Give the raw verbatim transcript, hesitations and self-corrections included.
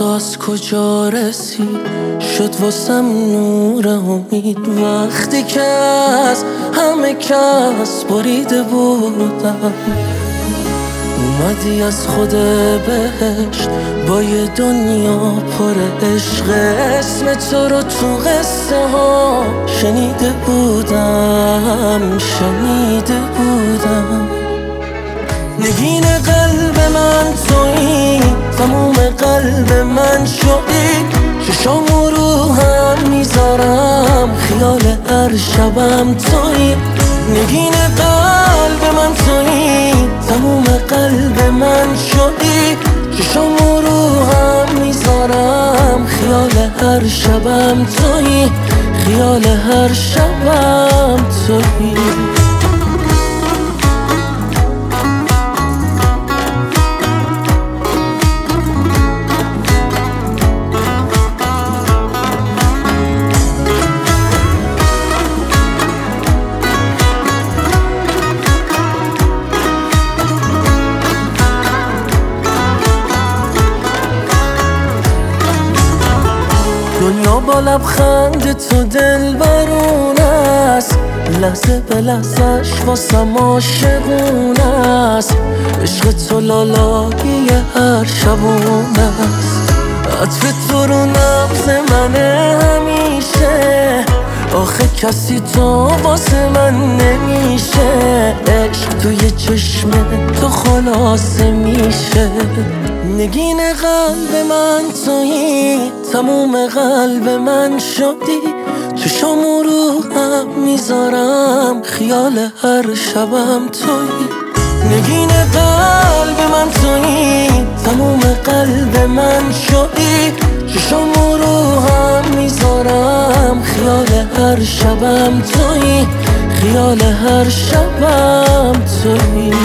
تو از کجا رسید شد واسم نور امید وقتی که از همه کس بریده بودم اومدی از خود بهشت با یه دنیا پر عشق اسم تو رو تو قصه ها شنیده بودم شنیده بودم نگین قلب من تویی تموم قلب من شدی چشامو رو هم میذارم خیال هر شبم تویی نگین قلب من تویی تموم قلب من شدی چشامو رو هم میذارم خیال هر شبم تویی خیال هر شبم تویی دنیا با لبخند تو دلبرون است لحظه به لحظهش واسم عاشقون است عشق تو لالایی هر شبون است عطر تو رو نبض منه همیشه آخه کسی تو واسه من نمیشه عشق توی چشم تو خلاصه میشه نگین قلب من تویی تموم قلب من شدی چشامو رو هم میذارم خیال هر شبم تویی نگین قلب من تویی تموم قلب من شدی چشامو رو هم میذارم خیال هر شبم تویی خیال هر شبم تویی